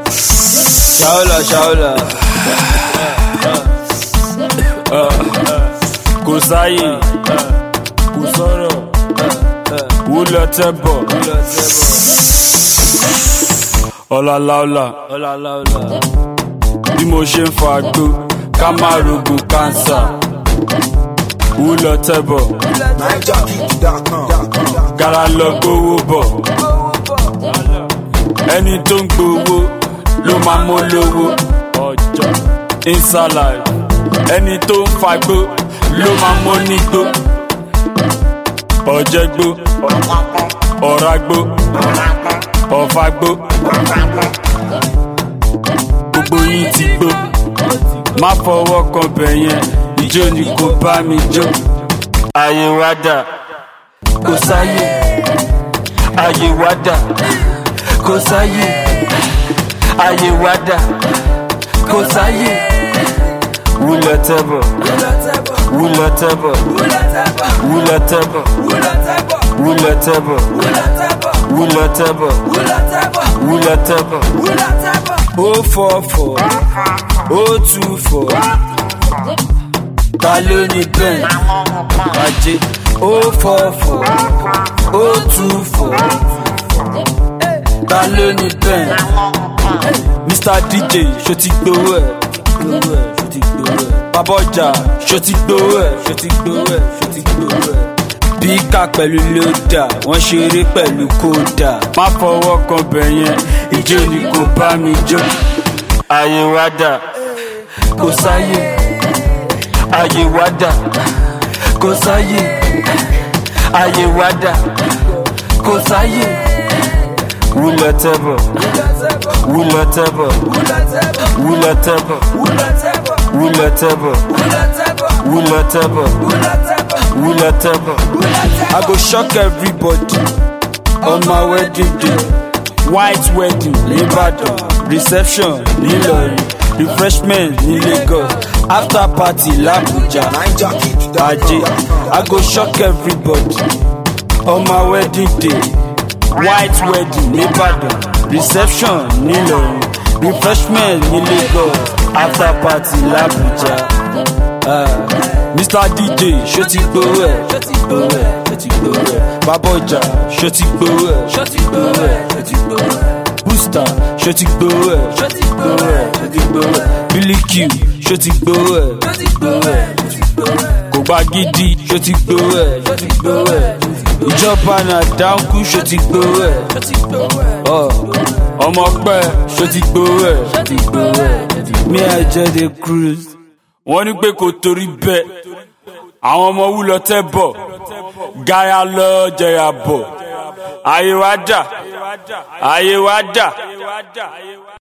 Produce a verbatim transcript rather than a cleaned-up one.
Shaola, Shaola. Kò sáyè, kò sọ̀rọ̀, wú lọ tẹ́bọ̀. Ọ̀làlàọ̀là, bí mo ṣe ń fa àgbo, ká má rogun kánsà. Wú lọ tẹ́bọ̀, kára lọ gbówó bọ̀. Ẹni tó ń gbowó ló máa mọ́ lówó. Inside ẹni tó ń fagbó ló máa mọ́ nígbó. Ọ̀jẹ̀gbó, ọ̀ràgbó, ọ̀fàgbó, gbogbo yín ti gbó. Má fọwọ́ kan bẹ̀yẹn, ìjó ni kò bá mi jó. Ayé wa dà, kò sáyé. Ayé wa dà, kò sáyé. Ayé wa dà, kò sáyé. Wúlọ̀ tẹ́bọ̀, wúlọ̀ tẹ́bọ̀, wúlọ̀ tẹ́bọ̀, wúlọ̀ tẹ́bọ̀, wúlọ̀ tẹ́bọ̀, wúlọ̀ tẹ́bọ̀. O four four, O two four, ta ló ní bẹ́ẹ̀? Ajé. O four four, O two four, ta ló ní bẹ́ẹ̀? Mister D J, ṣó ti gbowó ẹ̀? Bàbá ọjà, ṣó ti gbowó ẹ̀? Ṣó ti gbowó ẹ̀? Ṣó ti gbowó ẹ̀? Bíkà pẹ̀lú lódà, wọ́n ṣeré pẹ̀lú kódà. Má fọwọ́ kan bẹ̀yẹn, ìjó ni kò bá mi jó. Ayé wa dà, kò sáyé. Ayé wa dà, kò sáyé. Ayé wa dà, kò sáyé. Wúlọ̀ tẹ́bọ̀, wúlọ̀ tẹ́bọ̀, wúlọ̀ tẹ́bọ̀, wúlọ̀ tẹ́bọ̀, wúlọ̀ tẹ́bọ̀, wúlọ̀ tẹ́bọ̀. I go shock everybody on my wedding day. White wedding ní Ìbàdàn, reception ní Ìlọrin, refreshment ní Lagos, after party l'Abuja. Ajé, I go shock everybody on my wedding day. White wedding ní Ìbàdàn, reception ní Ìlọrin, refreshment ní Lagos, after party l'Abuja. Uh, Mister D J, ṣó ti gbowó ẹ̀? Ṣó ti gbowó ẹ̀? Ṣó ti gbowó ẹ̀? Bàbá ọjà, ṣó ti gbowó ẹ̀? Ṣó ti gbowó ẹ̀? Ṣó ti gbowó ẹ̀? Booster, ṣó ti gbowó ẹ̀? Ṣó ti gbowó ẹ̀? Ṣó ti gbowó ẹ̀? Billy Q, ṣó ti gbowó ẹ̀? Ṣó ti gbowó ẹ̀? Ṣó ti gbowó ẹ̀? Kò gbá gidi, ṣó ti gbowó ẹ̀? Ṣó ti gbowó ẹ̀? Ìjọba náà dáńkú, ṣó ti gbowó ẹ̀? Ṣó ti gbowó ẹ̀? Ọmọ pẹ́, ṣó ti gbowó ẹ̀? Ṣó ti gbowó ẹ̀? Me I just dey cruise. Wọ́n ní pé kò torí bẹ́ẹ̀, àwọn ọmọ wúlọ̀ tẹ́ bọ̀, gáyà lọ jẹyà bọ̀. Ayé wa dà, ayé wa dà.